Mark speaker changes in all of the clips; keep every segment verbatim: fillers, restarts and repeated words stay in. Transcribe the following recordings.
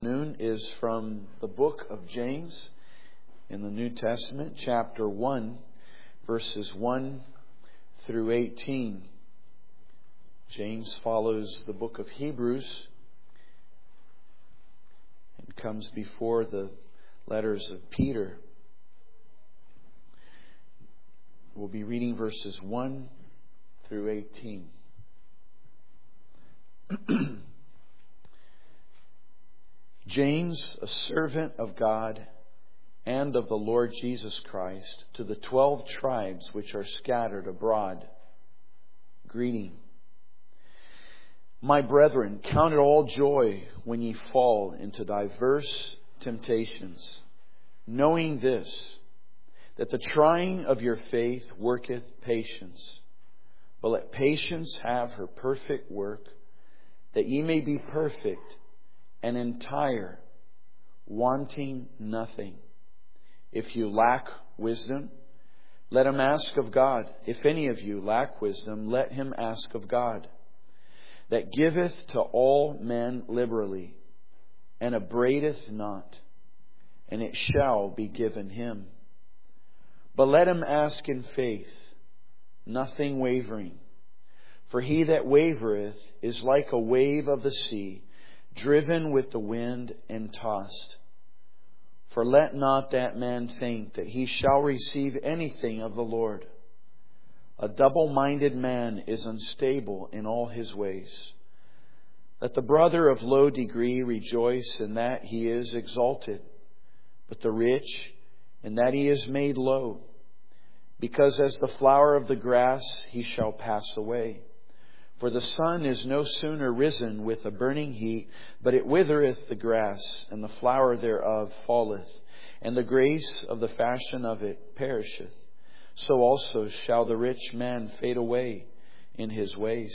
Speaker 1: Noon is from the book of James in the New Testament, chapter one, verses one through eighteen. James follows the book of Hebrews and comes before the letters of Peter. We'll be reading verses one through eighteen. James, a servant of God and of the Lord Jesus Christ, to the twelve tribes which are scattered abroad, greeting. My brethren, count it all joy when ye fall into diverse temptations, knowing this, that the trying of your faith worketh patience. But let patience have her perfect work, that ye may be perfect and entire, wanting nothing. If you lack wisdom, let him ask of God. If any of you lack wisdom, let him ask of God, that giveth to all men liberally, and upbraideth not, and it shall be given him. But let him ask in faith, nothing wavering. For he that wavereth is like a wave of the sea, driven with the wind and tossed. For let not that man think that he shall receive anything of the Lord. A double-minded man is unstable in all his ways. Let the brother of low degree rejoice in that he is exalted, but the rich in that he is made low. Because as the flower of the grass he shall pass away. For the sun is no sooner risen with a burning heat, but it withereth the grass, and the flower thereof falleth, and the grace of the fashion of it perisheth. So also shall the rich man fade away in his ways.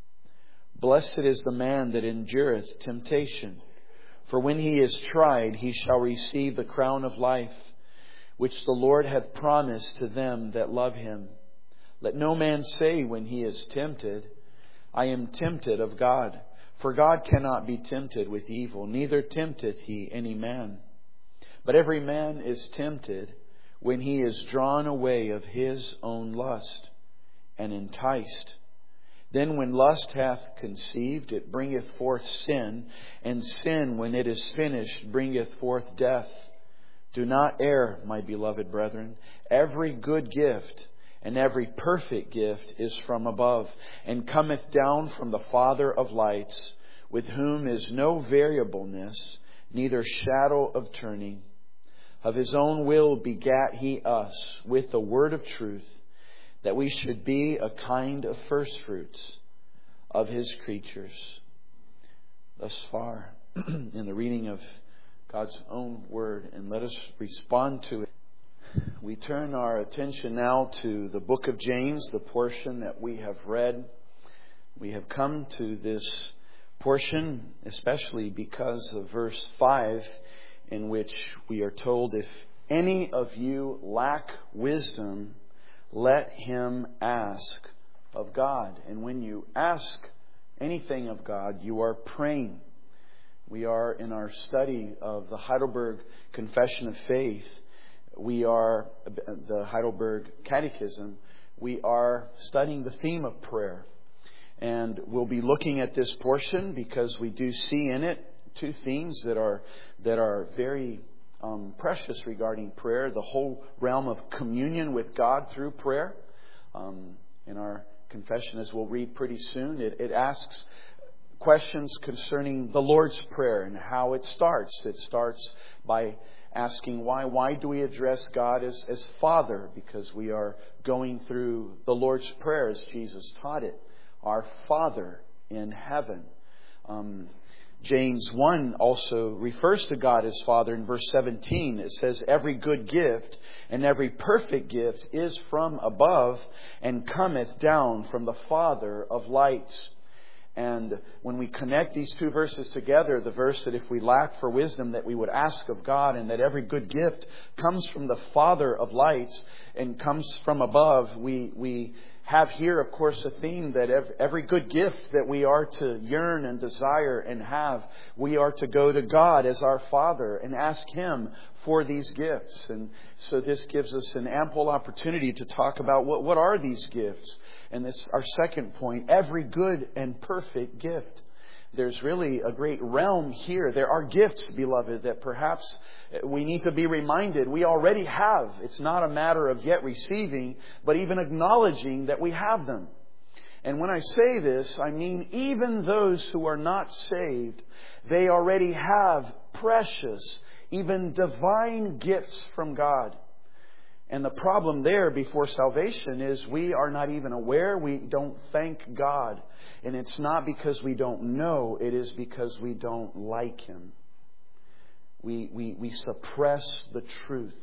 Speaker 1: Blessed is the man that endureth temptation, for when he is tried, he shall receive the crown of life, which the Lord hath promised to them that love him. Let no man say when he is tempted, I am tempted of God. For God cannot be tempted with evil, neither tempteth he any man. But every man is tempted when he is drawn away of his own lust, and enticed. Then when lust hath conceived, it bringeth forth sin, and sin, when it is finished, bringeth forth death. Do not err, my beloved brethren. Every good gift and every perfect gift is from above, and cometh down from the Father of lights, with whom is no variableness, neither shadow of turning. Of his own will begat he us with the word of truth, that we should be a kind of firstfruits of his creatures. Thus far in the reading of God's own word, and let us respond to it. We turn our attention now to the book of James, the portion that we have read. We have come to this portion especially because of verse five, in which we are told, if any of you lack wisdom, let him ask of God. And when you ask anything of God, you are praying. We are in our study of the Heidelberg Confession of Faith. We are, the Heidelberg Catechism, we are studying the theme of prayer. And we'll be looking at this portion because we do see in it two themes that are that are very um, precious regarding prayer. The whole realm of communion with God through prayer. Um, in our confession, as we'll read pretty soon, it, it asks questions concerning the Lord's Prayer and how it starts. It starts by asking why. Why do we address God as, as Father? Because we are going through the Lord's Prayer as Jesus taught it. Our Father in heaven. Um, James one also refers to God as Father in verse seventeen. It says, every good gift and every perfect gift is from above and cometh down from the Father of lights. And when we connect these two verses together, the verse that if we lack for wisdom, that we would ask of God, and that every good gift comes from the Father of lights and comes from above, we we have here, of course, a theme that every good gift that we are to yearn and desire and have, we are to go to God as our Father and ask Him for these gifts. And so this gives us an ample opportunity to talk about what, what are these gifts. And this, our second point, every good and perfect gift. There's really a great realm here. There are gifts, beloved, that perhaps we need to be reminded we already have. It's not a matter of yet receiving, but even acknowledging that we have them. And when I say this, I mean even those who are not saved, they already have precious, even divine gifts from God. And the problem there before salvation is we are not even aware. We don't thank God. And it's not because we don't know. It is because we don't like Him. We, we, we suppress the truth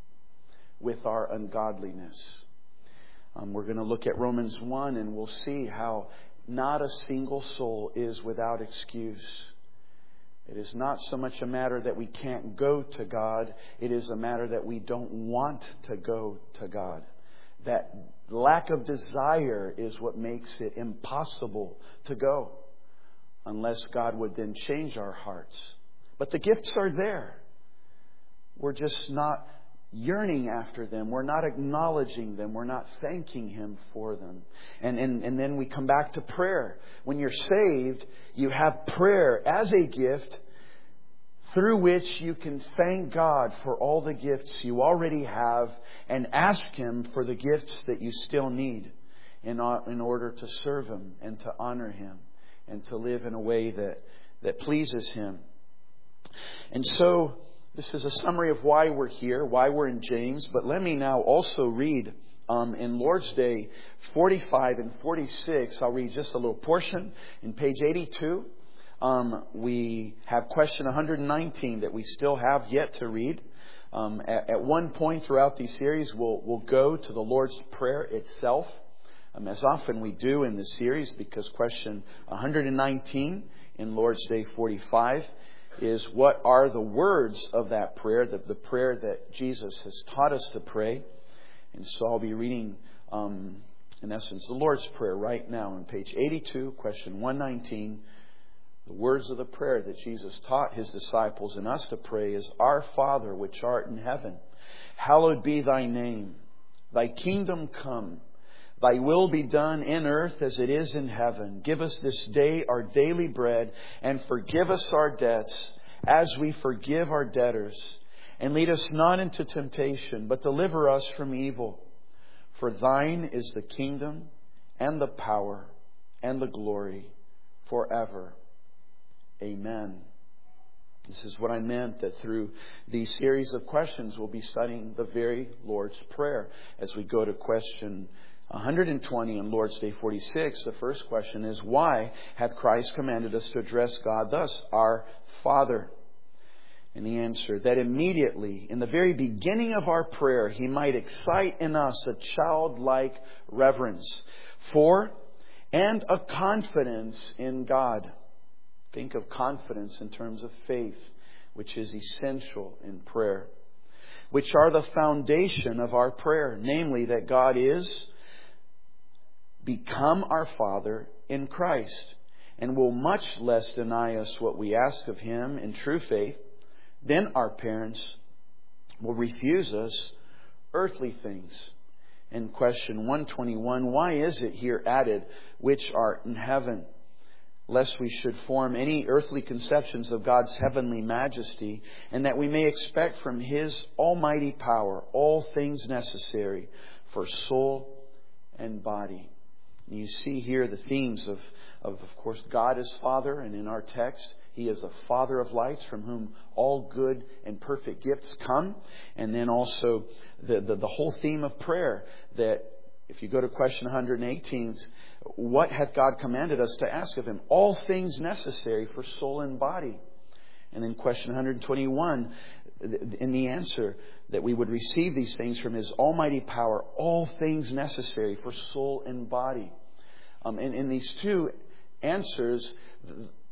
Speaker 1: with our ungodliness. Um, we're going to look at Romans one and we'll see how not a single soul is without excuse. It is not so much a matter that we can't go to God. It is a matter that we don't want to go to God. That lack of desire is what makes it impossible to go. Unless God would then change our hearts. But the gifts are there. We're just not yearning after them. We're not acknowledging them. We're not thanking Him for them. And, and, and then we come back to prayer. When you're saved, you have prayer as a gift through which you can thank God for all the gifts you already have and ask Him for the gifts that you still need in, in order to serve Him and to honor Him and to live in a way that, that pleases Him. And so this is a summary of why we're here, why we're in James. But let me now also read um, in Lord's Day forty-five and forty-six. I'll read just a little portion. In page eighty-two, um, we have question one hundred nineteen that we still have yet to read. Um, at, at one point throughout these series, we'll, we'll go to the Lord's Prayer itself, um, as often we do in this series, because question one hundred nineteen in Lord's Day forty-five is what are the words of that prayer, the, the prayer that Jesus has taught us to pray. And so I'll be reading, um, in essence, the Lord's Prayer right now on page eighty-two, question one nineteen. The words of the prayer that Jesus taught His disciples and us to pray is, Our Father, which art in heaven, hallowed be Thy name. Thy kingdom come. Thy will be done in earth as it is in heaven. Give us this day our daily bread, and forgive us our debts as we forgive our debtors. And lead us not into temptation, but deliver us from evil. For Thine is the kingdom and the power and the glory forever. Amen. This is what I meant, that through these series of questions we'll be studying the very Lord's Prayer. As we go to question one hundred twenty in Lord's Day forty-six, the first question is, why hath Christ commanded us to address God thus, our Father? And the answer, that immediately, in the very beginning of our prayer, He might excite in us a childlike reverence for and a confidence in God. Think of confidence in terms of faith, which is essential in prayer, which are the foundation of our prayer, namely that God is become our Father in Christ, and will much less deny us what we ask of Him in true faith than our parents will refuse us earthly things. In question one twenty-one, why is it here added, which art in heaven? Lest we should form any earthly conceptions of God's heavenly majesty, and that we may expect from His almighty power all things necessary for soul and body. And you see here the themes of, of, of course, God as Father, and in our text, He is a Father of lights from whom all good and perfect gifts come. And then also the, the, the whole theme of prayer, that if you go to question one hundred eighteen, what hath God commanded us to ask of Him? All things necessary for soul and body. And then question one hundred twenty-one, in the answer, that we would receive these things from His almighty power, all things necessary for soul and body. Um, and in these two answers,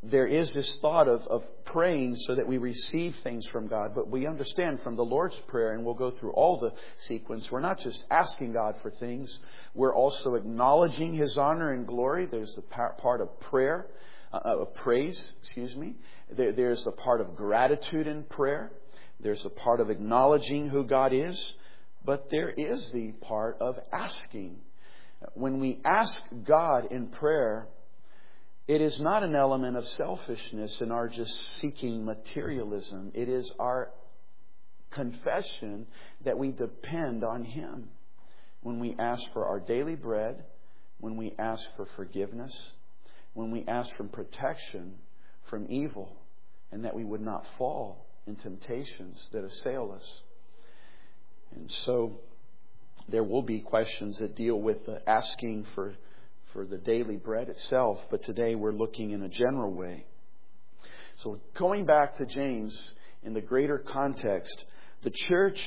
Speaker 1: there is this thought of, of praying so that we receive things from God. But we understand from the Lord's Prayer, and we'll go through all the sequence, we're not just asking God for things. We're also acknowledging His honor and glory. There's the part of prayer, uh, of praise, excuse me. There, there's the part of gratitude in prayer. There's the part of acknowledging who God is. But there is the part of asking. When we ask God in prayer, it is not an element of selfishness in our just seeking materialism. It is our confession that we depend on Him. When we ask for our daily bread, when we ask for forgiveness, when we ask for protection from evil, and that we would not fall in temptations that assail us. And so there will be questions that deal with the asking for for the daily bread itself, but today we're looking in a general way. So going back to James in the greater context, the church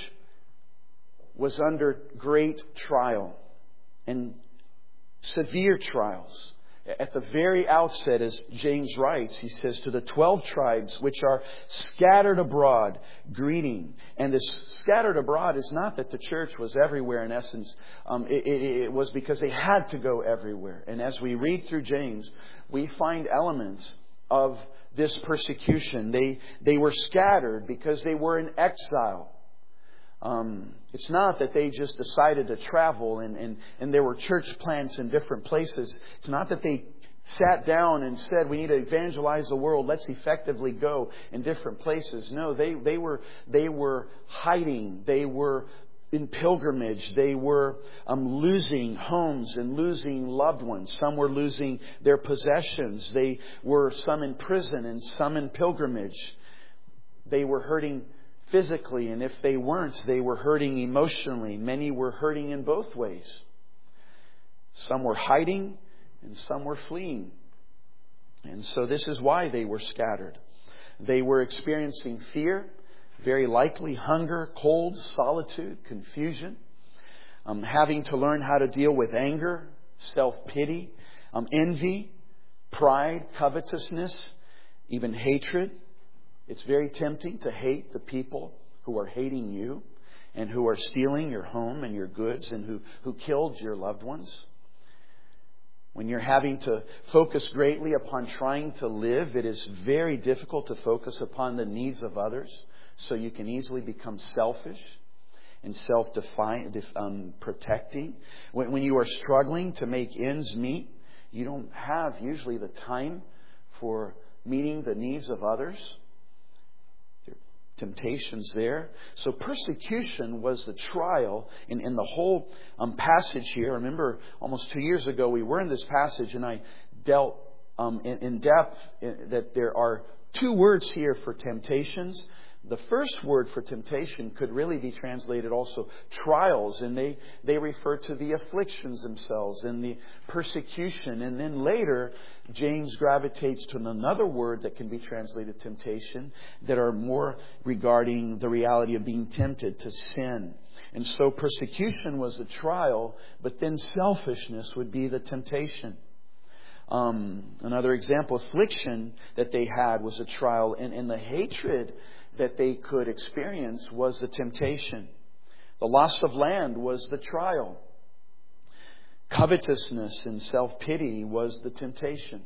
Speaker 1: was under great trial and severe trials. At the very outset, as James writes, he says, to the twelve tribes which are scattered abroad, greeting. And this scattered abroad is not that the church was everywhere in essence. Um, it, it, it was because they had to go everywhere. And as we read through James, we find elements of this persecution. They, they were scattered because they were in exile. Um, it's not that they just decided to travel and, and, and there were church plants in different places. It's not that they sat down and said, we need to evangelize the world. Let's effectively go in different places. No, they, they were, they were hiding. They were in pilgrimage. They were um, losing homes and losing loved ones. Some were losing their possessions. They were some in prison and some in pilgrimage. They were hurting physically, and if they weren't, they were hurting emotionally. Many were hurting in both ways. Some were hiding and some were fleeing. And so this is why they were scattered. They were experiencing fear, very likely hunger, cold, solitude, confusion, um, having to learn how to deal with anger, self-pity, um, envy, pride, covetousness, even hatred. It's very tempting to hate the people who are hating you and who are stealing your home and your goods and who, who killed your loved ones. When you're having to focus greatly upon trying to live, it is very difficult to focus upon the needs of others. So you can easily become selfish and self-protecting. When, when you are struggling to make ends meet, you don't have usually the time for meeting the needs of others. Temptations there. So persecution was the trial in, in the whole um, passage here. Remember, almost two years ago, we were in this passage and I dealt um, in, in depth in, that there are two words here for temptations. The first word for temptation could really be translated also trials, and they, they refer to the afflictions themselves and the persecution. And then later, James gravitates to another word that can be translated temptation that are more regarding the reality of being tempted to sin. And so persecution was the trial, but then selfishness would be the temptation. Um, another example, affliction that they had was a trial, and, and the hatred that they could experience was the temptation. The loss of land was the trial. Covetousness and self-pity was the temptation.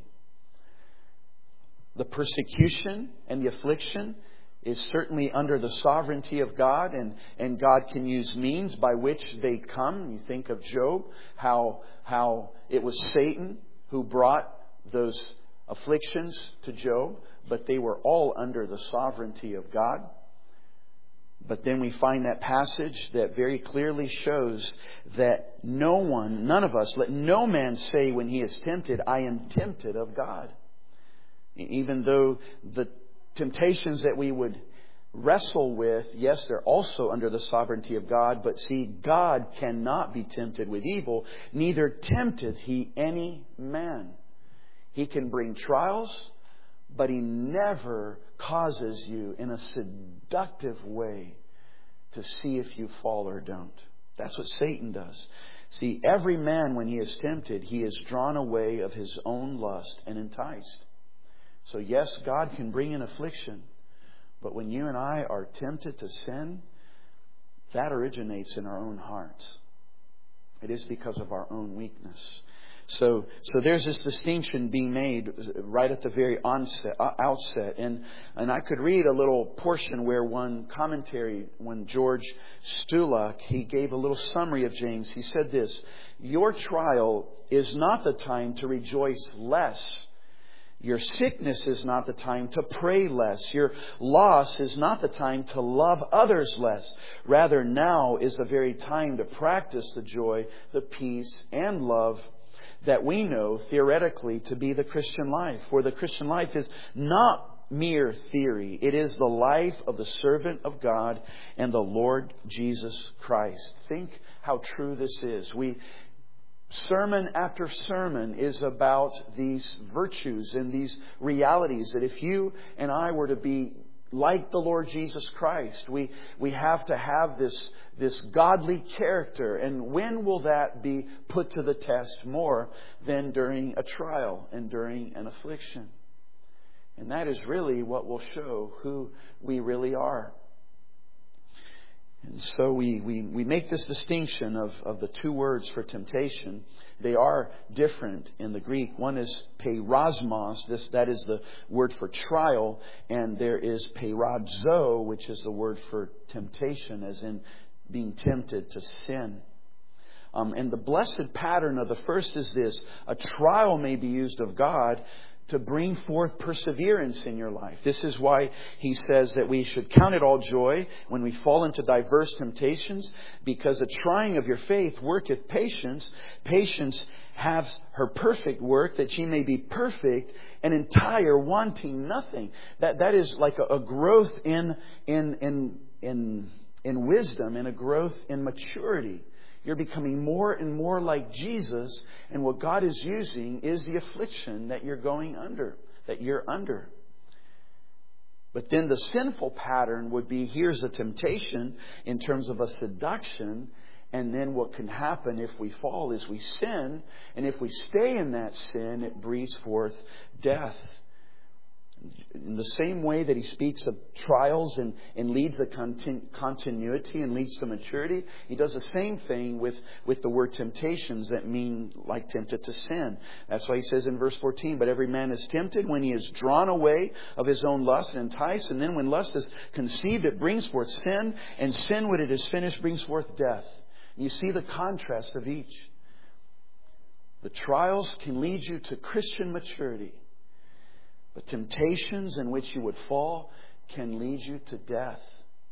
Speaker 1: The persecution and the affliction is certainly under the sovereignty of God, and, and God can use means by which they come. You think of Job, how, how it was Satan who brought those afflictions to Job, but they were all under the sovereignty of God. But then we find that passage that very clearly shows that no one, none of us, let no man say when he is tempted, I am tempted of God. Even though the temptations that we would wrestle with, yes, they're also under the sovereignty of God, but see, God cannot be tempted with evil, neither tempteth He any man. He can bring trials, but He never causes you in a seductive way to see if you fall or don't. That's what Satan does. See, every man when he is tempted, he is drawn away of his own lust and enticed. So yes, God can bring in affliction. But when you and I are tempted to sin, that originates in our own hearts. It is because of our own weakness. So, so there's this distinction being made right at the very onset, outset. And, and I could read a little portion where one commentary, when George Stulak, he gave a little summary of James. He said this: your trial is not the time to rejoice less. Your sickness is not the time to pray less. Your loss is not the time to love others less. Rather, now is the very time to practice the joy, the peace, and love that we know theoretically to be the Christian life. For the Christian life is not mere theory. It is the life of the servant of God and the Lord Jesus Christ. Think how true this is. We Sermon after sermon is about these virtues and these realities that if you and I were to be like the Lord Jesus Christ, we, we have to have this, this godly character. And when will that be put to the test more than during a trial and during an affliction? And that is really what will show who we really are. And so we, we, we make this distinction of, of the two words for temptation. They are different in the Greek. One is peirasmos, this, that is the word for trial. And there is peirazo, which is the word for temptation, as in being tempted to sin. Um, and the blessed pattern of the first is this: a trial may be used of God to bring forth perseverance in your life. This is why he says that we should count it all joy when we fall into diverse temptations, because the trying of your faith worketh patience. Patience has her perfect work, that ye may be perfect and entire, wanting nothing. That that is like a, a growth in in in in in wisdom and a growth in maturity. You're becoming more and more like Jesus, and what God is using is the affliction that you're going under, that you're under. But then the sinful pattern would be, here's a temptation in terms of a seduction, and then what can happen if we fall is we sin, and if we stay in that sin, it breeds forth death. In the same way that he speaks of trials and, and leads to continu- continuity and leads to maturity, he does the same thing with, with the word temptations that mean like tempted to sin. That's why he says in verse fourteen, but every man is tempted when he is drawn away of his own lust and enticed. And then when lust is conceived, it brings forth sin. And sin, when it is finished, brings forth death. And you see the contrast of each. The trials can lead you to Christian maturity. But temptations in which you would fall can lead you to death.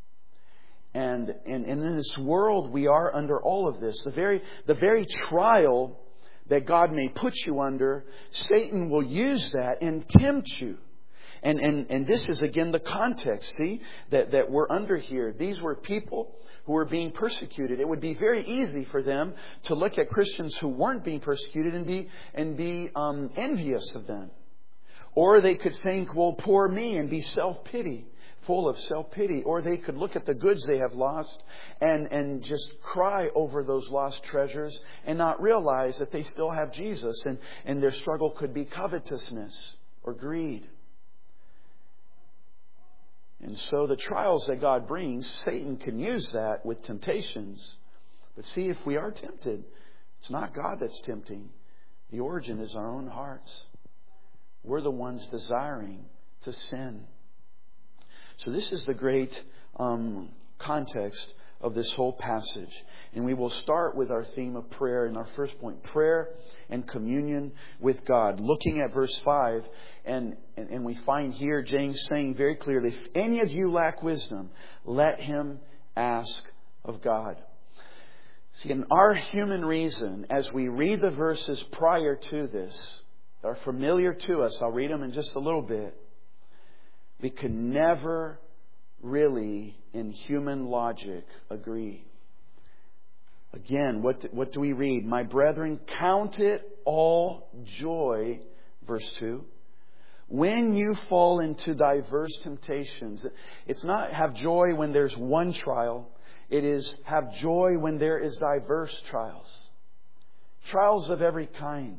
Speaker 1: And, and, and in this world, we are under all of this. The very, the very trial that God may put you under, Satan will use that and tempt you. And, and, and this is again the context, see, that, that we're under here. These were people who were being persecuted. It would be very easy for them to look at Christians who weren't being persecuted and be, and be um, envious of them. Or they could think, well, poor me, and be self-pity, full of self-pity. Or they could look at the goods they have lost and, and just cry over those lost treasures and not realize that they still have Jesus. And, and their struggle could be covetousness or greed. And so the trials that God brings, Satan can use that with temptations. But see, if we are tempted, it's not God that's tempting. The origin is our own hearts. We're the ones desiring to sin. So this is the great um, context of this whole passage. And we will start with our theme of prayer in our first point. Prayer and communion with God. Looking at verse five, and, and, and we find here James saying very clearly, if any of you lack wisdom, let him ask of God. See, in our human reason, as we read the verses prior to this, are familiar to us. I'll read them in just a little bit. We can never really, in human logic, agree. Again, what do, what do we read? My brethren, count it all joy, verse two, when you fall into diverse temptations. It's not have joy when there's one trial. It is have joy when there is diverse trials. Trials of every kind.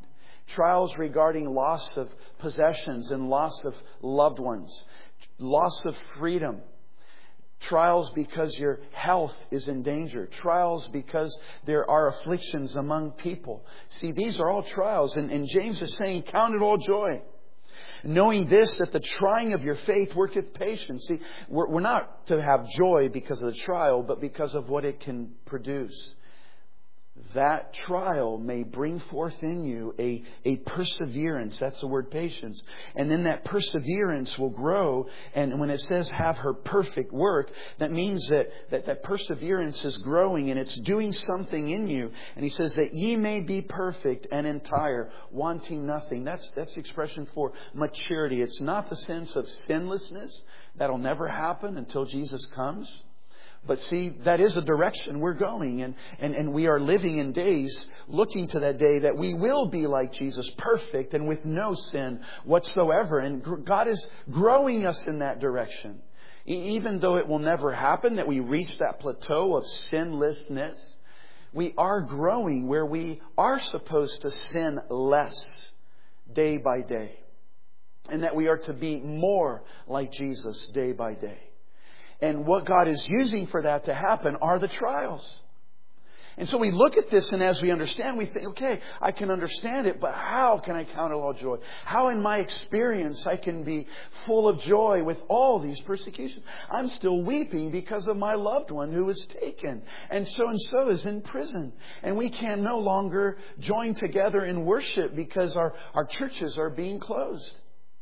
Speaker 1: Trials regarding loss of possessions and loss of loved ones. Loss of freedom. Trials because your health is in danger. Trials because there are afflictions among people. See, these are all trials. And, and James is saying, count it all joy. Knowing this, that the trying of your faith worketh patience. See, we're, we're not to have joy because of the trial, but because of what it can produce. That trial may bring forth in you a, a perseverance. That's the word patience. And then that perseverance will grow. And when it says have her perfect work, that means that, that that perseverance is growing and it's doing something in you. And he says that ye may be perfect and entire, wanting nothing. That's, that's the expression for maturity. It's not the sense of sinlessness. That'll never happen until Jesus comes. But see, that is a direction we're going. And, and, and we are living in days looking to that day that we will be like Jesus, perfect and with no sin whatsoever. And God is growing us in that direction. Even though it will never happen that we reach that plateau of sinlessness, we are growing where we are supposed to sin less day by day. And that we are to be more like Jesus day by day. And what God is using for that to happen are the trials. And so we look at this, and as we understand, we think, okay, I can understand it, but how can I count it all joy? How in my experience I can be full of joy with all these persecutions? I'm still weeping because of my loved one who was taken. And so-and-so is in prison. And we can no longer join together in worship because our, our churches are being closed.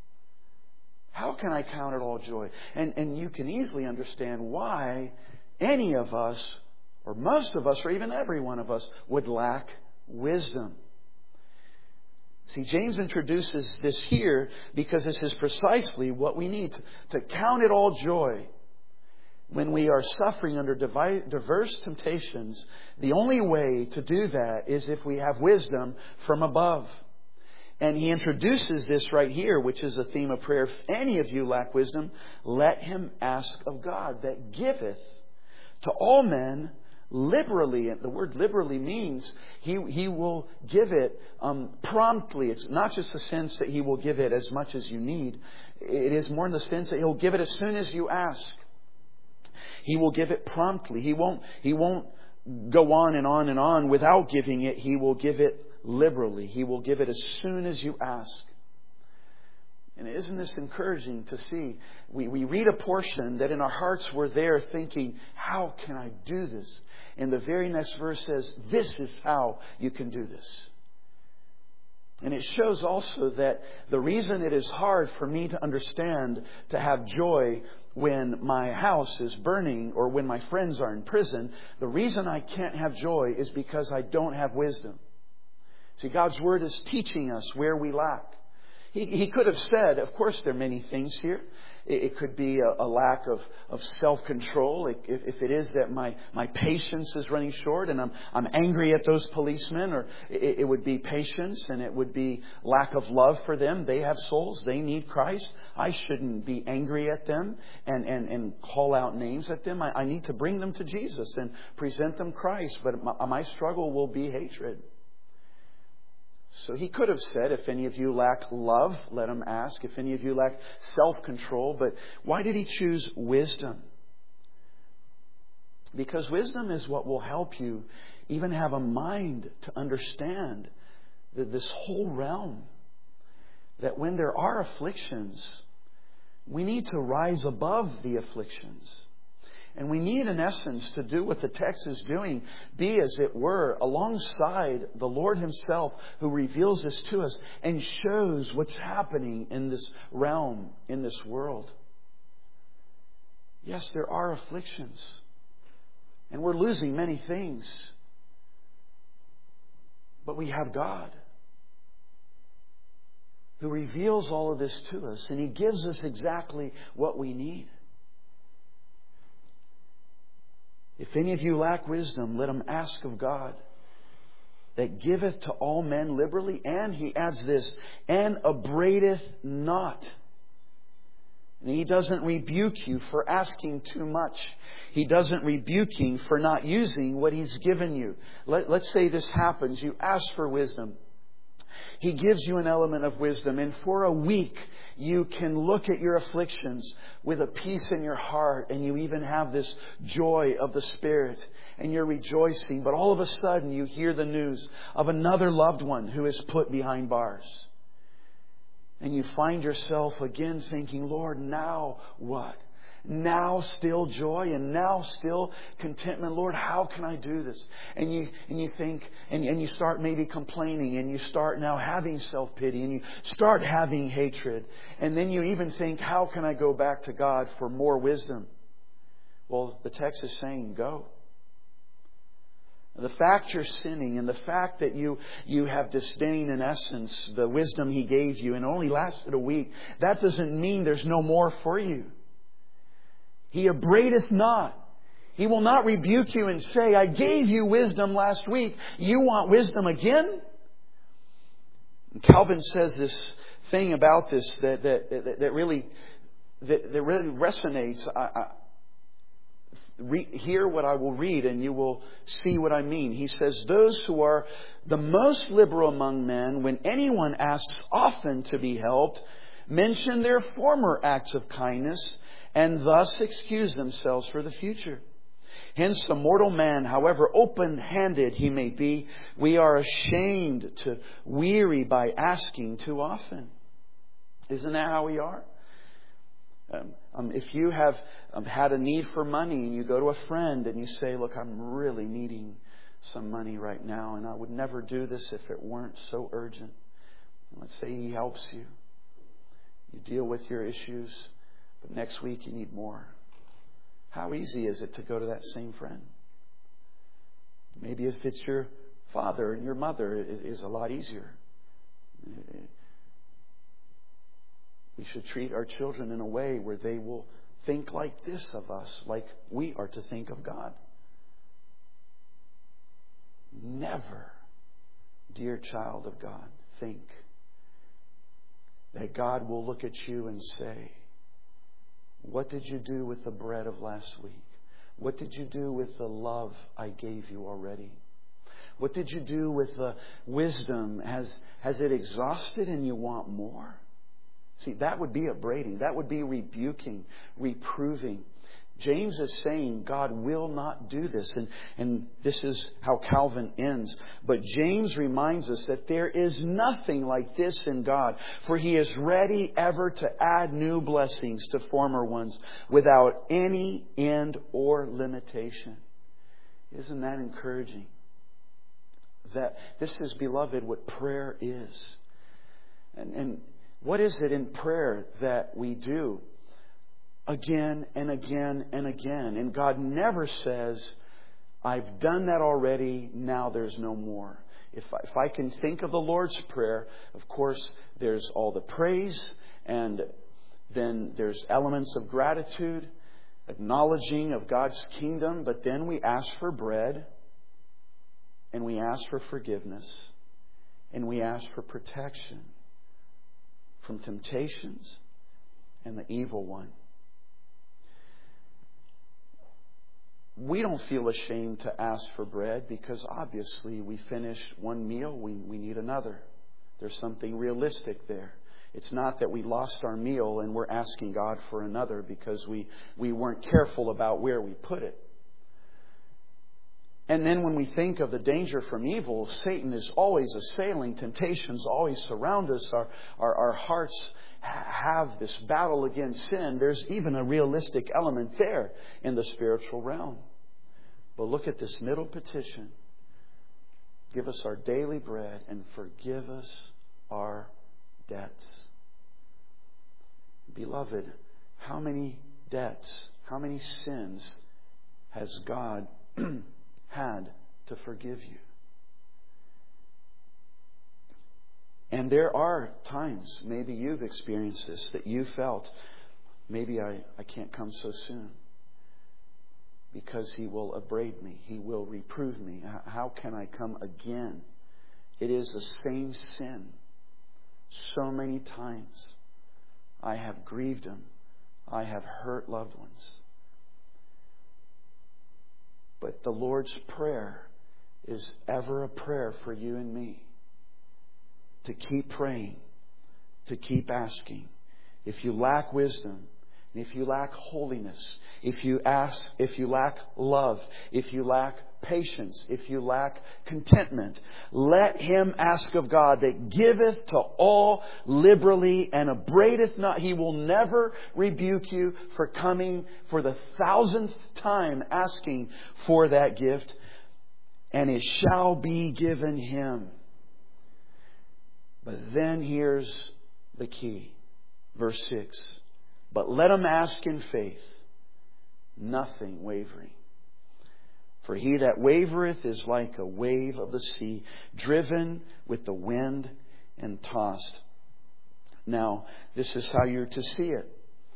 Speaker 1: How can I count it all joy? And, and you can easily understand why any of us, or most of us, or even every one of us, would lack wisdom. See, James introduces this here because this is precisely what we need. To, to count it all joy when we are suffering under diverse temptations. The only way to do that is if we have wisdom from above. And he introduces this right here, which is a theme of prayer. If any of you lack wisdom, let him ask of God, that giveth to all men liberally. And the word liberally means he, he will give it um, promptly. It's not just the sense that he will give it as much as you need. It is more in the sense that he'll give it as soon as you ask. He will give it promptly. He won't, he won't go on and on and on without giving it. He will give it liberally. He will give it as soon as you ask. And isn't this encouraging to see? We, we read a portion that in our hearts we're there thinking, how can I do this? And the very next verse says, this is how you can do this. And it shows also that the reason it is hard for me to understand to have joy when my house is burning or when my friends are in prison, the reason I can't have joy is because I don't have wisdom. See, God's Word is teaching us where we lack. He, he could have said, of course there are many things here. It, it could be a, a lack of, of self-control. If, if it is that my, my patience is running short and I'm, I'm angry at those policemen, or it, it would be patience and it would be lack of love for them. They have souls. They need Christ. I shouldn't be angry at them and, and, and call out names at them. I, I need to bring them to Jesus and present them Christ. But my, my struggle will be hatred. So he could have said, if any of you lack love, let him ask. If any of you lack self-control. But why did he choose wisdom? Because wisdom is what will help you even have a mind to understand that this whole realm. That when there are afflictions, we need to rise above the afflictions. And we need, in essence, to do what the text is doing, be, as it were, alongside the Lord Himself, who reveals this to us and shows what's happening in this realm, in this world. Yes, there are afflictions. And we're losing many things. But we have God, who reveals all of this to us. And He gives us exactly what we need. If any of you lack wisdom, let him ask of God, that giveth to all men liberally. And he adds this, and upbraideth not. And He doesn't rebuke you for asking too much. He doesn't rebuke you for not using what He's given you. Let, let's say this happens. You ask for wisdom. He gives you an element of wisdom. And for a week, you can look at your afflictions with a peace in your heart. And you even have this joy of the Spirit. And you're rejoicing. But all of a sudden, you hear the news of another loved one who is put behind bars. And you find yourself again thinking, Lord, now what? Now still joy and now still contentment. Lord, how can I do this? And you and you think and, and you start maybe complaining, and you start now having self-pity, and you start having hatred. And then you even think, how can I go back to God for more wisdom? Well, the text is saying, go. The fact you're sinning and the fact that you, you have disdained, in essence, the wisdom He gave you and only lasted a week, that doesn't mean there's no more for you. He upbraideth not. He will not rebuke you and say, I gave you wisdom last week. You want wisdom again? And Calvin says this thing about this that, that, that, that really that, that really resonates. I, I, Re- hear what I will read and you will see what I mean. He says, those who are the most liberal among men, when anyone asks often to be helped, mention their former acts of kindness and thus excuse themselves for the future. Hence, the mortal man, however open-handed he may be, we are ashamed to weary by asking too often. Isn't that how we are? Um, um, if you have um, had a need for money and you go to a friend and you say, look, I'm really needing some money right now and I would never do this if it weren't so urgent. And let's say he helps you. You deal with your issues, but next week you need more. How easy is it to go to that same friend? Maybe if it's your father and your mother, it is a lot easier. We should treat our children in a way where they will think like this of us, like we are to think of God. Never, dear child of God, think that God will look at you and say, what did you do with the bread of last week? What did you do with the love I gave you already? What did you do with the wisdom? Has, has it exhausted and you want more? See, that would be upbraiding. That would be rebuking, reproving. James is saying God will not do this. And, and this is how Calvin ends. But James reminds us that there is nothing like this in God. For He is ready ever to add new blessings to former ones without any end or limitation. Isn't that encouraging? That this is, beloved, what prayer is. And, and what is it in prayer that we do again and again and again? And God never says, I've done that already, now there's no more. If I, if I can think of the Lord's Prayer, of course, there's all the praise, and then there's elements of gratitude, acknowledging of God's kingdom, but then we ask for bread, and we ask for forgiveness, and we ask for protection from temptations and the evil one. We don't feel ashamed to ask for bread because obviously we finished one meal, we, we need another. There's something realistic there. It's not that we lost our meal and we're asking God for another because we, we weren't careful about where we put it. And then when we think of the danger from evil, Satan is always assailing. Temptations always surround us. Our, our, our hearts have this battle against sin. There's even a realistic element there in the spiritual realm. But look at this middle petition. Give us our daily bread and forgive us our debts. Beloved, how many debts, how many sins has God had to forgive you? And there are times, maybe you've experienced this, that you felt, maybe I, I can't come so soon because He will upbraid me. He will reprove me. How can I come again? It is the same sin. So many times I have grieved Him. I have hurt loved ones. But the Lord's Prayer is ever a prayer for you and me. to keep praying, to keep asking. If you lack wisdom, if you lack holiness, if you ask, if you lack love, if you lack patience, if you lack contentment, let him ask of God that giveth to all liberally and upbraideth not. He will never rebuke you for coming for the thousandth time asking for that gift, and it shall be given him. But then here's the key. Verse six. But let him ask in faith, nothing wavering. For he that wavereth is like a wave of the sea, driven with the wind and tossed. Now, this is how you're to see it.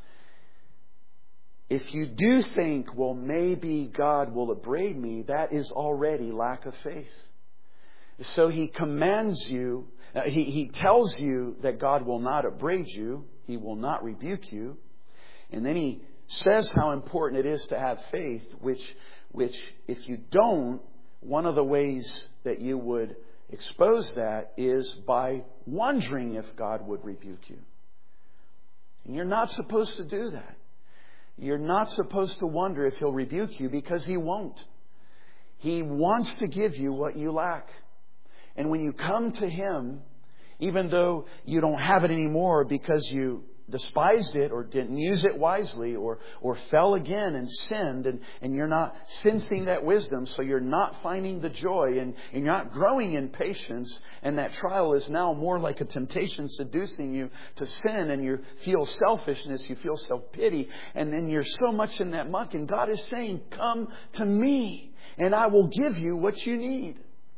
Speaker 1: If you do think, well, maybe God will upbraid me, that is already lack of faith. So he commands you, uh, he, he tells you that God will not upbraid you. He will not rebuke you. And then he says how important it is to have faith, which, which if you don't, one of the ways that you would expose that is by wondering if God would rebuke you. And you're not supposed to do that. You're not supposed to wonder if He'll rebuke you, because He won't. He wants to give you what you lack. And when you come to Him, even though you don't have it anymore because you despised it or didn't use it wisely or or fell again and sinned, and, and you're not sensing that wisdom, so you're not finding the joy, and, and you're not growing in patience, and that trial is now more like a temptation seducing you to sin, and you feel selfishness, you feel self-pity, and then you're so much in that muck, and God is saying, come to me and I will give you what you need.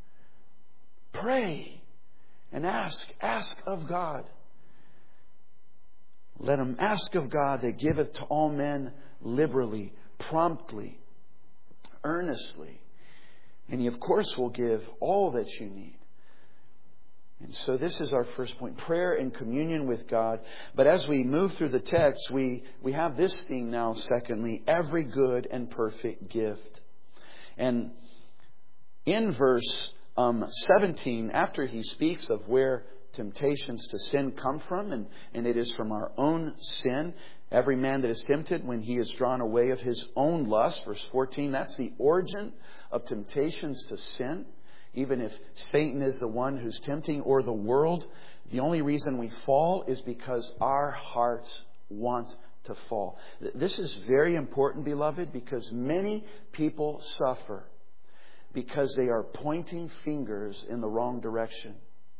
Speaker 1: Pray and ask. Ask of God. Let him ask of God that giveth to all men liberally, promptly, earnestly. And He, of course, will give all that you need. And so this is our first point, prayer and communion with God. But as we move through the text, we, we have this thing now, secondly, every good and perfect gift. And in verse um, seventeen, after he speaks of where temptations to sin come from, and, and it is from our own sin. Every man that is tempted when he is drawn away of his own lust. Verse fourteen, that's the origin of temptations to sin. Even if Satan is the one who's tempting, or the world, the only reason we fall is because our hearts want to fall. This is very important, beloved, because many people suffer because they are pointing fingers in the wrong direction.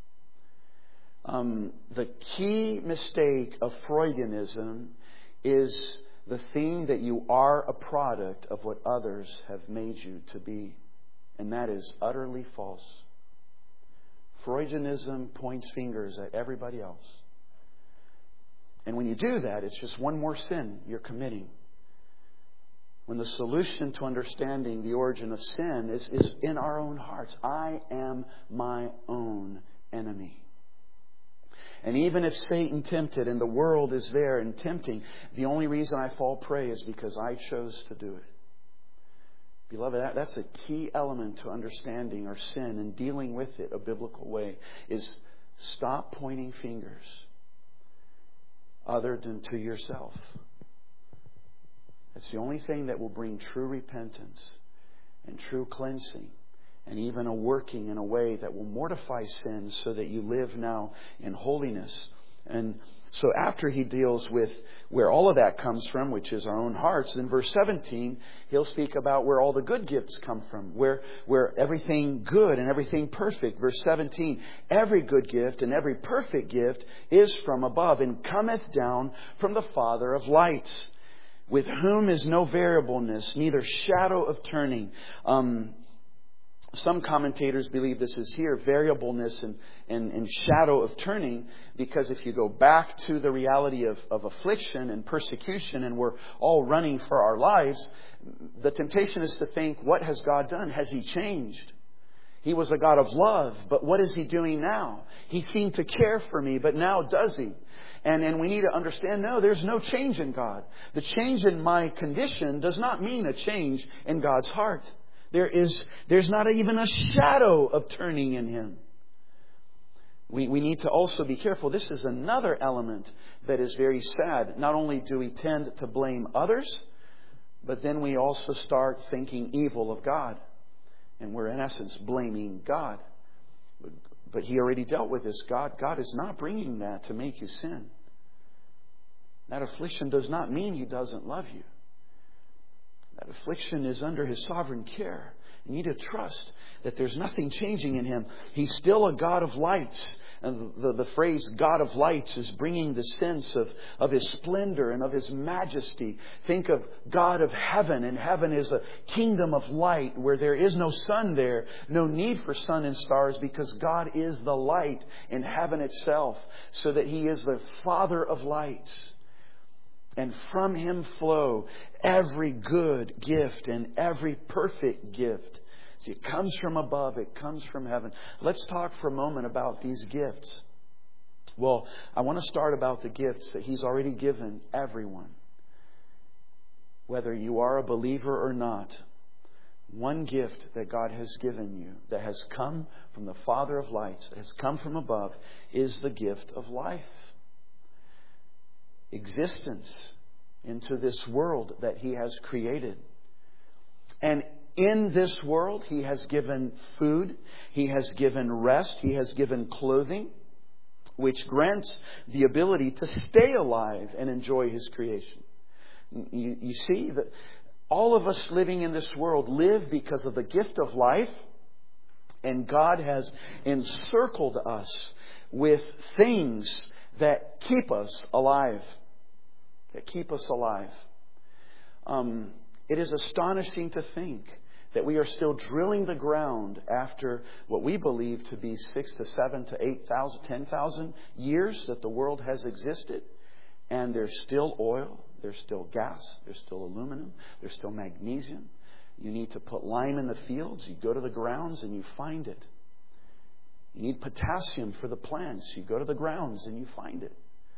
Speaker 1: Um, the key mistake of Freudianism is the theme that you are a product of what others have made you to be. And that is utterly false. Freudianism points fingers at everybody else. And when you do that, it's just one more sin you're committing. When the solution to understanding the origin of sin is, is in our own hearts. I am my own enemy. And even if Satan tempted and the world is there and tempting, the only reason I fall prey is because I chose to do it. Beloved, that, that's a key element to understanding our sin and dealing with it a biblical way, is stop pointing fingers other than to yourself. That's the only thing that will bring true repentance and true cleansing, and even a working in a way that will mortify sin so that you live now in holiness. And so after he deals with where all of that comes from, which is our own hearts, in verse seventeen, he'll speak about where all the good gifts come from, where, where everything good and everything perfect. Verse seventeen, every good gift and every perfect gift is from above, and cometh down from the Father of lights, with whom is no variableness, neither shadow of turning. Um, Some commentators believe this is here, variableness and, and, and shadow of turning, because if you go back to the reality of, of affliction and persecution, and we're all running for our lives, the temptation is to think, what has God done? Has He changed? He was a God of love, but what is He doing now? He seemed to care for me, but now does He? And, and we need to understand, no, there's no change in God. The change in my condition does not mean a change in God's heart. There is, there's not even a shadow of turning in Him. We, we need to also be careful. This is another element that is very sad. Not only do we tend to blame others, but then we also start thinking evil of God. And we're in essence blaming God. But, but He already dealt with this. God, God is not bringing that to make you sin. That affliction does not mean He doesn't love you. That affliction is under His sovereign care. You need to trust that there's nothing changing in Him. He's still a God of lights. And the, the, the phrase God of lights is bringing the sense of, of His splendor and of His majesty. Think of God of heaven. And heaven is a kingdom of light where there is no sun there. No need for sun and stars because God is the light in heaven itself. So that He is the Father of lights. And from Him flow every good gift and every perfect gift. See, it comes from above. It comes from heaven. Let's talk for a moment about these gifts. Well, I want to start about the gifts that He's already given everyone. Whether you are a believer or not, one gift that God has given you that has come from the Father of lights, that has come from above, is the gift of life. Existence into this world that He has created. And in this world, He has given food, He has given rest, He has given clothing, which grants the ability to stay alive and enjoy His creation. You, you see that all of us living in this world live because of the gift of life, and God has encircled us with things that keep us alive. That keep us alive. Um, it is astonishing to think that we are still drilling the ground after what we believe to be six to seven to eight thousand, ten thousand years that the world has existed, and there's still oil, there's still gas, there's still aluminum, there's still magnesium. You need to put lime in the fields. You go to the grounds and you find it. You need potassium for the plants. You go to the grounds and you find it.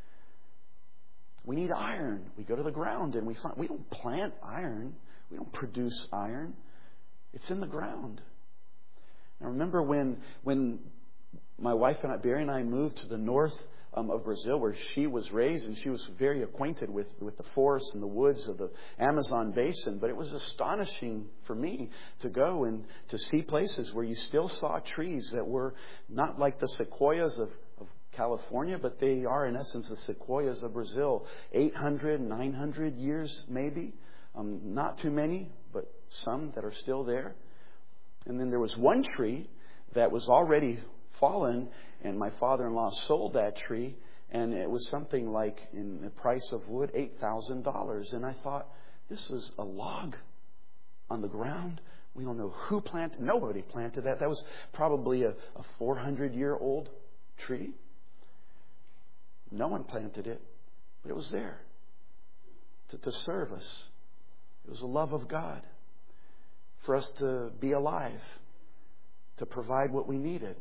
Speaker 1: We need iron. We go to the ground and we find... We don't plant iron. We don't produce iron. It's in the ground. Now remember when when my wife and I, Barry and I, moved to the north um, of Brazil, where she was raised, and she was very acquainted with, with the forests and the woods of the Amazon basin. But it was astonishing for me to go and to see places where you still saw trees that were not like the sequoias of California, but they are in essence the sequoias of Brazil. eight hundred, nine hundred years maybe. Um, not too many, but some that are still there. And then there was one tree that was already fallen, and my father-in-law sold that tree, and it was something like, in the price of wood, eight thousand dollars. And I thought, this was a log on the ground. We don't know who planted. Nobody planted that. That was probably a, a four hundred year old tree. No one planted it, but it was there to, to serve us. It was the love of God for us to be alive, to provide what we needed.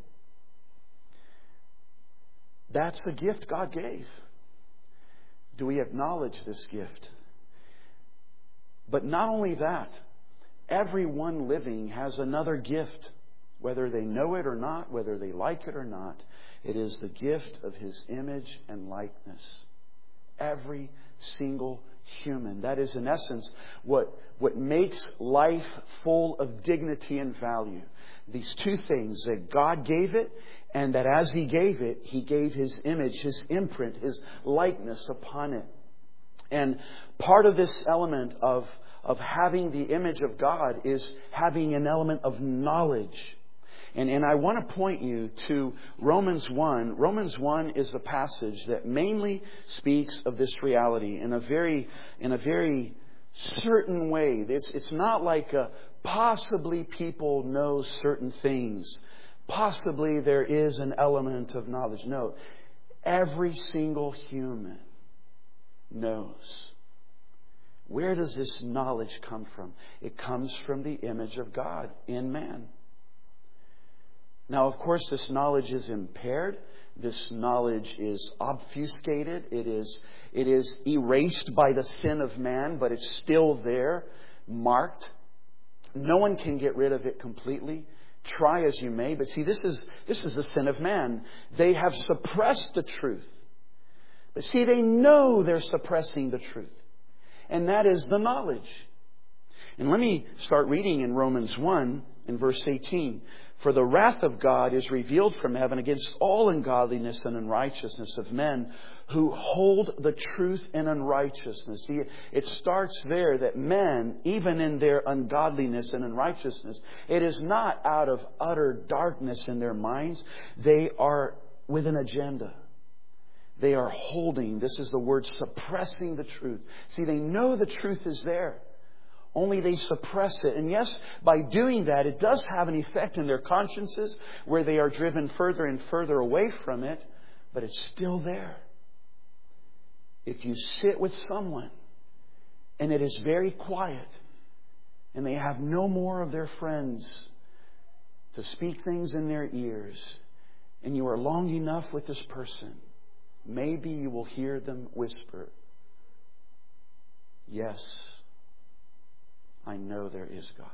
Speaker 1: That's a gift God gave. Do we acknowledge this gift? But not only that, everyone living has another gift, whether they know it or not, whether they like it or not. It is the gift of His image and likeness. Every single human. That is, in essence, what, what makes life full of dignity and value. These two things, that God gave it, and that as He gave it, He gave His image, His imprint, His likeness upon it. And part of this element of, of having the image of God is having an element of knowledge. And, and I want to point you to Romans one. Romans one is a passage that mainly speaks of this reality in a very, in a very certain way. It's, it's not like a, possibly people know certain things. Possibly there is an element of knowledge. No, every single human knows. Where does this knowledge come from? It comes from the image of God in man. Now, of course, this knowledge is impaired. This knowledge is obfuscated. It is, it is erased by the sin of man, but it's still there, marked. No one can get rid of it completely. Try as you may. But see, this is, this is the sin of man. They have suppressed the truth. But see, they know they're suppressing the truth. And that is the knowledge. And let me start reading in Romans one in verse eighteen. For the wrath of God is revealed from heaven against all ungodliness and unrighteousness of men who hold the truth in unrighteousness. See, it starts there that men, even in their ungodliness and unrighteousness, it is not out of utter darkness in their minds. They are with an agenda. They are holding, this is the word, suppressing the truth. See, they know the truth is there. Only they suppress it. And yes, by doing that, it does have an effect in their consciences where they are driven further and further away from it. But it's still there. If you sit with someone and it is very quiet and they have no more of their friends to speak things in their ears, and you are long enough with this person, maybe you will hear them whisper, yes, I know there is God.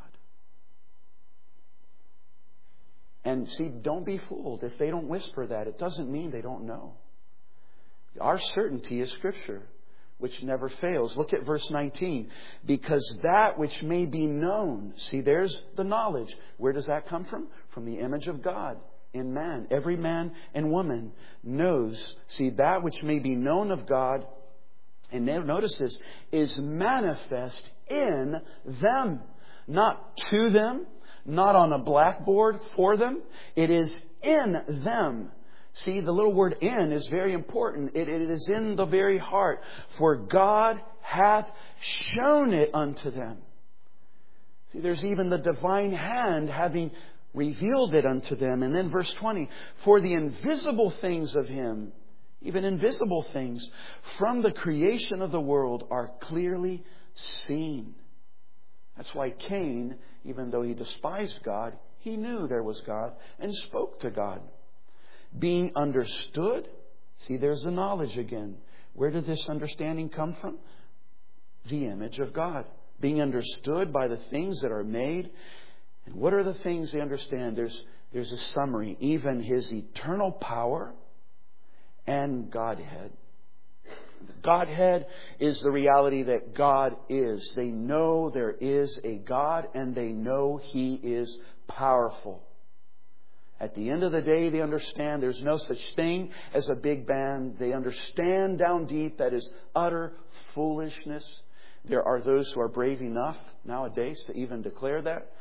Speaker 1: And see, don't be fooled. If they don't whisper that, it doesn't mean they don't know. Our certainty is Scripture, which never fails. Look at verse nineteen. Because that which may be known. See, there's the knowledge. Where does that come from? From the image of God in man. Every man and woman knows. See, that which may be known of God, and notice this, is manifest in them. Not to them, not on a blackboard for them. It is in them. See, the little word in is very important. It, it is in the very heart. For God hath shown it unto them. See, there's even the divine hand having revealed it unto them. And then verse twenty, for the invisible things of Him, even invisible things, from the creation of the world are clearly seen. That's why Cain, even though he despised God, he knew there was God and spoke to God. Being understood, see, there's the knowledge again. Where did this understanding come from? The image of God. Being understood by the things that are made. And what are the things they understand? There's, there's a summary. Even His eternal power and Godhead. Godhead is the reality that God is. They know there is a God and they know He is powerful. At the end of the day, they understand there's no such thing as a big bang. They understand down deep that is utter foolishness. There are those who are brave enough nowadays to even declare that.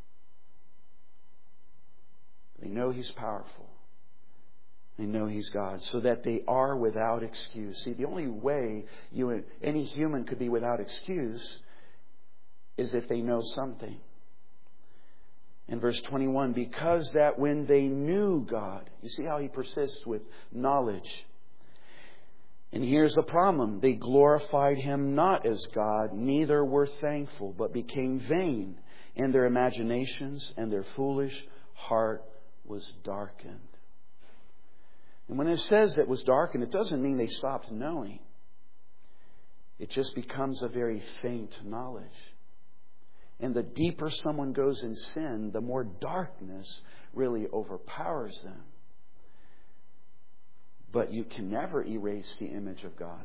Speaker 1: They know He's powerful. They know He's God, so that they are without excuse. See, the only way you, any human could be without excuse is if they know something. In verse twenty-one, because that when they knew God, you see how He persists with knowledge. And here's the problem. They glorified Him not as God, neither were thankful, but became vain in their imaginations, and their foolish heart was darkened. And when it says it was darkened, it doesn't mean they stopped knowing. It just becomes a very faint knowledge. And the deeper someone goes in sin, the more darkness really overpowers them. But you can never erase the image of God.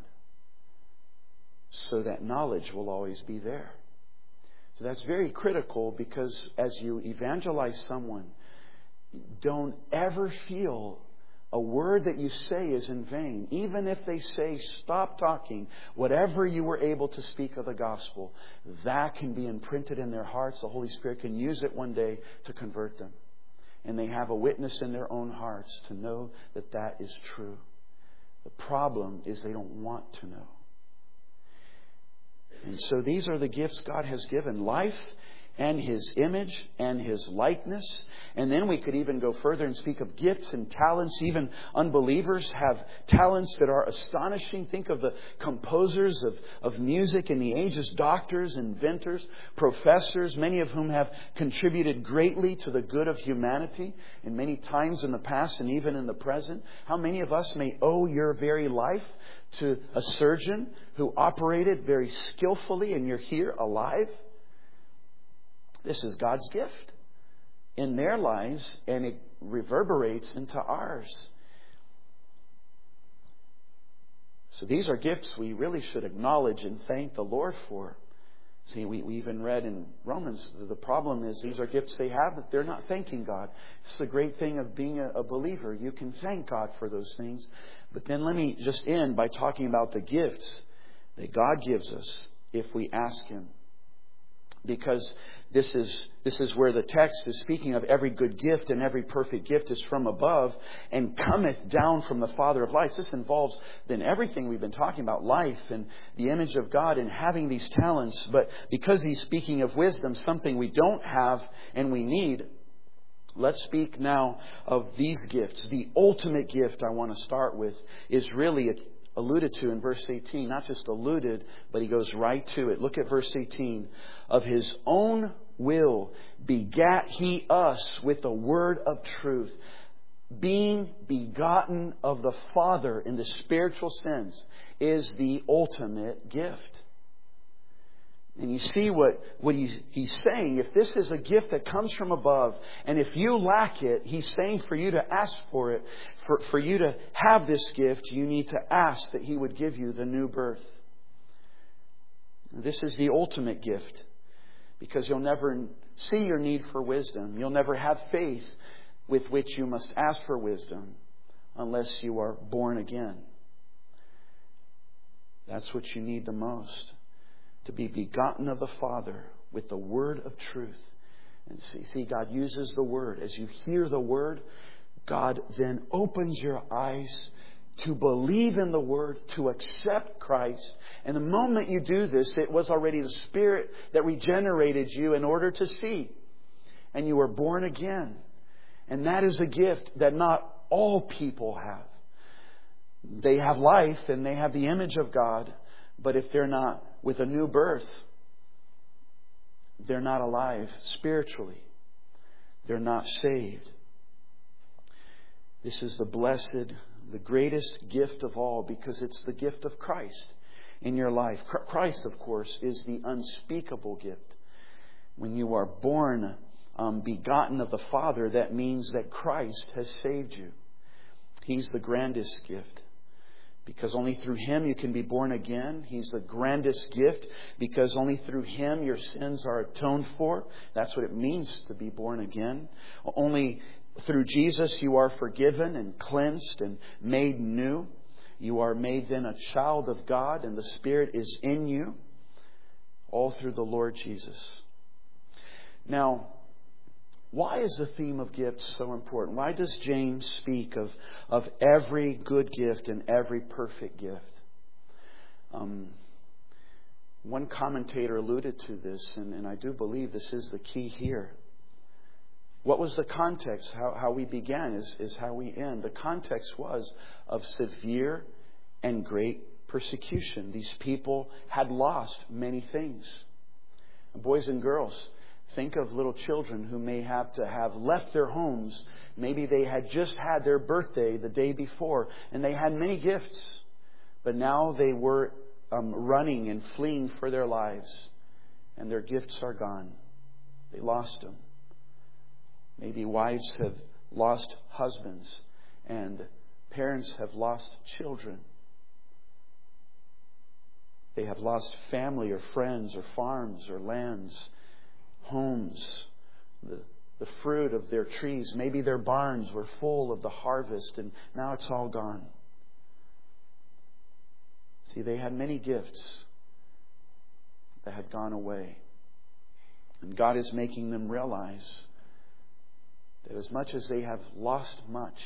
Speaker 1: So that knowledge will always be there. So that's very critical, because as you evangelize someone, don't ever feel a word that you say is in vain. Even if they say, stop talking, whatever you were able to speak of the gospel, that can be imprinted in their hearts. The Holy Spirit can use it one day to convert them. And they have a witness in their own hearts to know that that is true. The problem is they don't want to know. And so these are the gifts God has given. Life and His image and His likeness. And then we could even go further and speak of gifts and talents. Even unbelievers have talents that are astonishing. Think of the composers of, of music in the ages, doctors, inventors, professors, many of whom have contributed greatly to the good of humanity in many times in the past and even in the present. How many of us may owe your very life to a surgeon who operated very skillfully, and you're here alive? This is God's gift. in their lives, and it reverberates into ours. So these are gifts we really should acknowledge and thank the Lord for. See, we, we even read in Romans, the problem is these are gifts they have, but they're not thanking God. It's the great thing of being a, a believer. You can thank God for those things. But then let me just end by talking about the gifts that God gives us if we ask Him. Because this is this is where the text is speaking of every good gift, and every perfect gift is from above and cometh down from the Father of lights. This involves then everything we've been talking about, life and the image of God and having these talents. But because He's speaking of wisdom, something we don't have and we need, let's speak now of these gifts. The ultimate gift I want to start with is really alluded to in verse eighteen. Not just alluded, but he goes right to it. Look at verse eighteen. Of His own will begat He us with the word of truth, being begotten of the Father in the spiritual sense, is the ultimate gift. And you see what, what he's, he's saying. If this is a gift that comes from above, and if you lack it, He's saying for you to ask for it. For, for you to have this gift, you need to ask that He would give you the new birth. This is the ultimate gift. Because you'll never see your need for wisdom. You'll never have faith with which you must ask for wisdom unless you are born again. That's what you need the most. To be begotten of the Father with the word of truth. And see, see, God uses the word. As you hear the word, God then opens your eyes to believe in the word, to accept Christ. And the moment you do this, it was already the Spirit that regenerated you in order to see. And you were born again. And that is a gift that not all people have. They have life and they have the image of God. But if they're not with a new birth, they're not alive spiritually. They're not saved. This is the blessed, the greatest gift of all, because it's the gift of Christ in your life. Christ, of course, is the unspeakable gift. When you are born, um, begotten of the Father, that means that Christ has saved you. He's the grandest gift. Because only through Him you can be born again. He's the grandest gift because only through Him your sins are atoned for. That's what it means to be born again. Only through Jesus you are forgiven and cleansed and made new. You are made then a child of God, and the Spirit is in you. All through the Lord Jesus. Now, why is the theme of gifts so important? Why does James speak of, of every good gift and every perfect gift? Um, one commentator alluded to this, and, and I do believe this is the key here. What was the context? How, how we began is, is how we end. The context was of severe and great persecution. These people had lost many things. Boys and girls, think of little children who may have to have left their homes. Maybe they had just had their birthday the day before and they had many gifts. But now they were um, running and fleeing for their lives. And their gifts are gone. They lost them. Maybe wives have lost husbands and parents have lost children. They have lost family or friends or farms or lands, homes, the, the fruit of their trees. Maybe their barns were full of the harvest and now it's all gone. See, they had many gifts that had gone away. And God is making them realize that as much as they have lost much,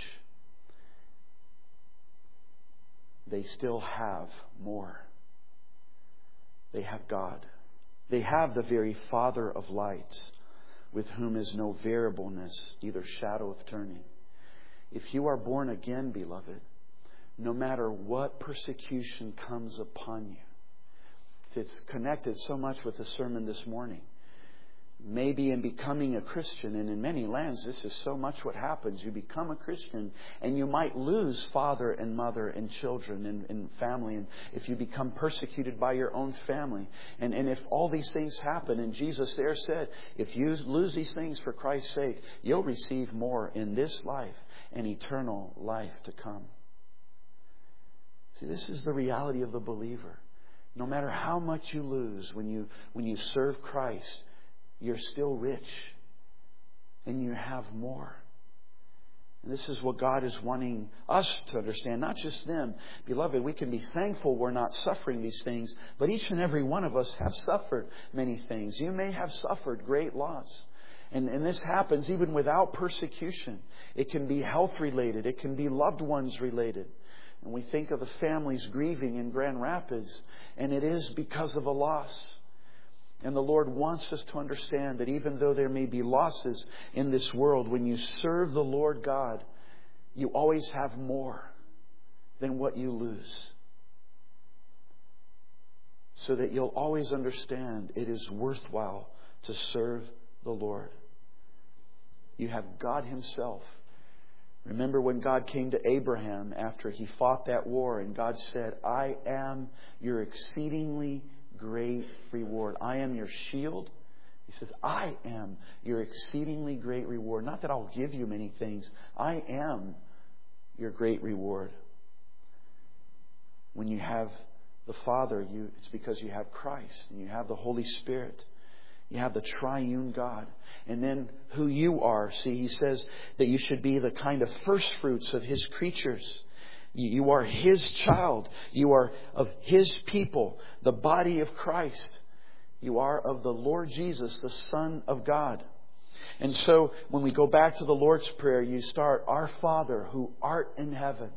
Speaker 1: they still have more. They have God. They have the very Father of lights, with whom is no variableness, neither shadow of turning. If you are born again, beloved, no matter what persecution comes upon you, it's connected so much with the sermon this morning. maybe in becoming a Christian, and in many lands this is so much what happens. You become a Christian and you might lose father and mother and children and, and family, and if you become persecuted by your own family. And, and if all these things happen, and Jesus there said, if you lose these things for Christ's sake, you'll receive more in this life and eternal life to come. See, this is the reality of the believer. No matter how much you lose when you when you serve Christ, you're still rich and you have more. And this is what God is wanting us to understand, not just them. Beloved, we can be thankful we're not suffering these things, but each and every one of us have suffered many things. You may have suffered great loss. And, and this happens even without persecution. It can be health related. It can be loved ones related. And we think of the families grieving in Grand Rapids, and it is because of a loss. And the Lord wants us to understand that even though there may be losses in this world, when you serve the Lord God, you always have more than what you lose. So that you'll always understand it is worthwhile to serve the Lord. You have God Himself. Remember when God came to Abraham after he fought that war, and God said, I am your exceedingly great reward. I am your shield. He says, I am your exceedingly great reward. Not that I'll give you many things. I am your great reward. When you have the Father, you, it's because you have Christ and you have the Holy Spirit. You have the triune God. And then who you are. See, He says that you should be the kind of first fruits of His creatures. You are His child. You are of His people, the body of Christ. You are of the Lord Jesus, the Son of God. And so when we go back to the Lord's Prayer, you start, Our Father who art in heaven.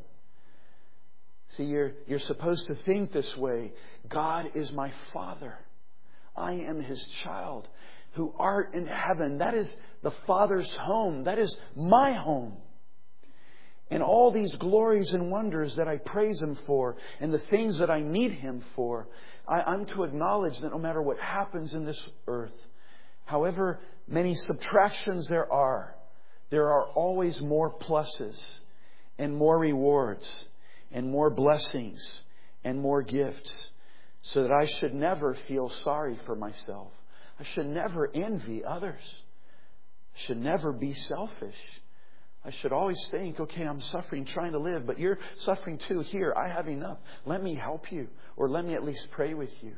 Speaker 1: See, you're, you're supposed to think this way. God is my Father. I am His child who art in heaven. That is the Father's home. That is my home. And all these glories and wonders that I praise Him for and the things that I need Him for, I, I'm to acknowledge that no matter what happens in this earth, however many subtractions there are, there are always more pluses and more rewards and more blessings and more gifts. So that I should never feel sorry for myself. I should never envy others. I should never be selfish. I should always think, okay, I'm suffering trying to live, but you're suffering too. Here, I have enough. Let me help you, or let me at least pray with you.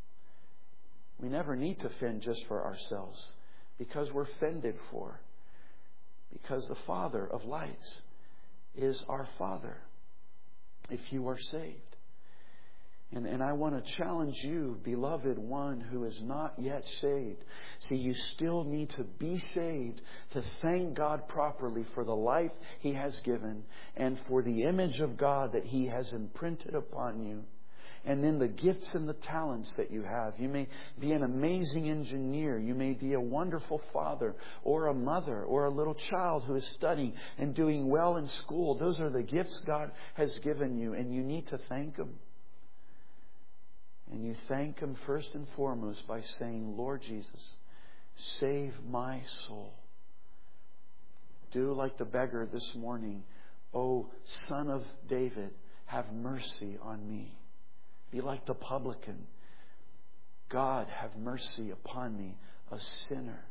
Speaker 1: We never need to fend just for ourselves because we're fended for. Because the Father of lights is our Father if you are saved. And, and I want to challenge you, beloved one who is not yet saved. See, you still need to be saved to thank God properly for the life He has given and for the image of God that He has imprinted upon you. And then the gifts and the talents that you have. You may be an amazing engineer. You may be a wonderful father or a mother or a little child who is studying and doing well in school. Those are the gifts God has given you, and you need to thank Him. And you thank Him first and foremost by saying, Lord Jesus, save my soul. Do like the beggar this morning. O Son of David, have mercy on me. Be like the publican. God, have mercy upon me, a sinner.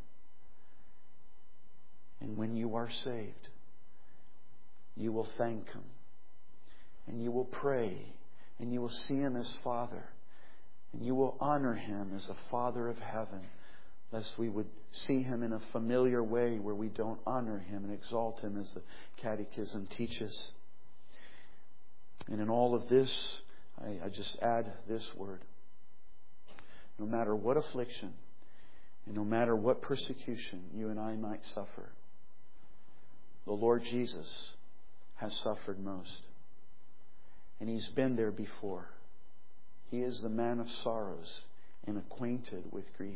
Speaker 1: And when you are saved, you will thank Him. And you will pray. And you will see Him as Father. And you will honor Him as a Father of heaven, lest we would see Him in a familiar way where we don't honor Him and exalt Him as the Catechism teaches. And in all of this, I, I just add this word. No matter what affliction and no matter what persecution you and I might suffer, the Lord Jesus has suffered most. And He's been there before. He is the man of sorrows and acquainted with grief.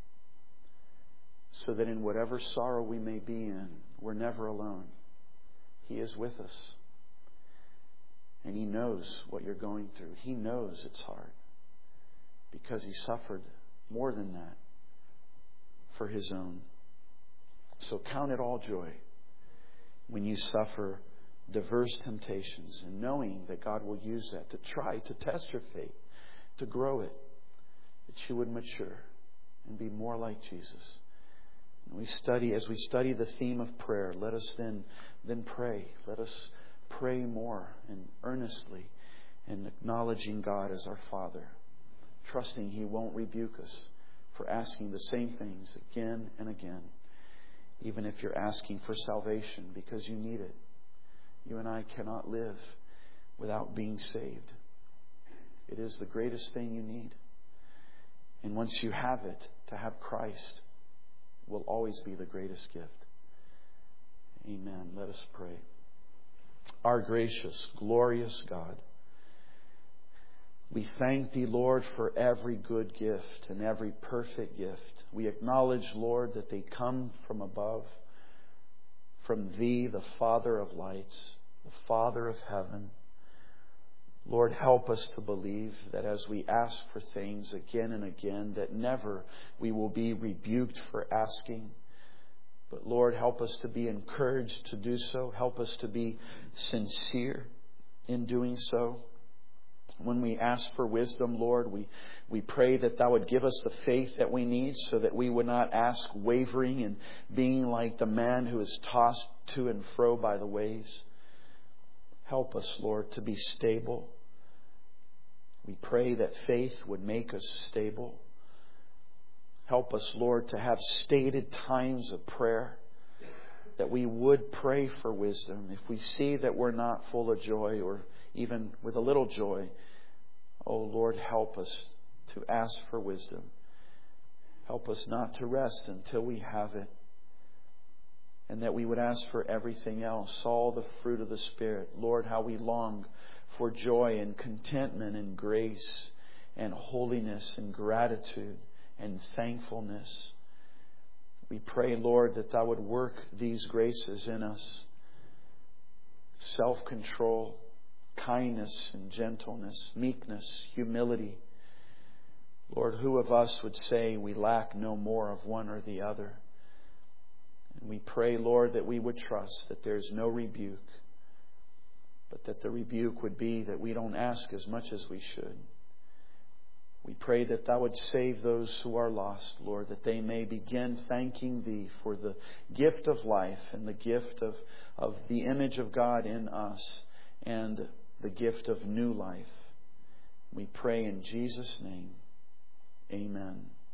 Speaker 1: So that in whatever sorrow we may be in, we're never alone. He is with us. And He knows what you're going through. He knows it's hard. Because He suffered more than that for His own. So count it all joy when you suffer diverse temptations, and knowing that God will use that to try to test your faith, to grow it, that you would mature and be more like Jesus. And we study, as we study the theme of prayer, let us then, then pray. Let us pray more and earnestly, and acknowledging God as our Father, trusting He won't rebuke us for asking the same things again and again, even if you're asking for salvation because you need it. You and I cannot live without being saved. It is the greatest thing you need. And once you have it, to have Christ will always be the greatest gift. Amen. Let us pray. Our gracious, glorious God, we thank Thee, Lord, for every good gift and every perfect gift. We acknowledge, Lord, that they come from above, from Thee, the Father of lights, the Father of heaven. Lord, help us to believe that as we ask for things again and again, that never we will be rebuked for asking. But Lord, help us to be encouraged to do so. Help us to be sincere in doing so. When we ask for wisdom, Lord, we, we pray that Thou would give us the faith that we need so that we would not ask wavering and being like the man who is tossed to and fro by the waves. Help us, Lord, to be stable. We pray that faith would make us stable. Help us, Lord, to have stated times of prayer, that we would pray for wisdom. If we see that we're not full of joy or even with a little joy, oh Lord, help us to ask for wisdom. Help us not to rest until we have it. And that we would ask for everything else, all the fruit of the Spirit. Lord, how we long for joy and contentment and grace and holiness and gratitude and thankfulness. We pray, Lord, that Thou would work these graces in us. Self-control, kindness and gentleness, meekness, humility. Lord, who of us would say we lack no more of one or the other? And we pray, Lord, that we would trust that there's no rebuke, but that the rebuke would be that we don't ask as much as we should. We pray that Thou would save those who are lost, Lord, that they may begin thanking Thee for the gift of life and the gift of, of the image of God in us and the gift of new life. We pray in Jesus' name. Amen.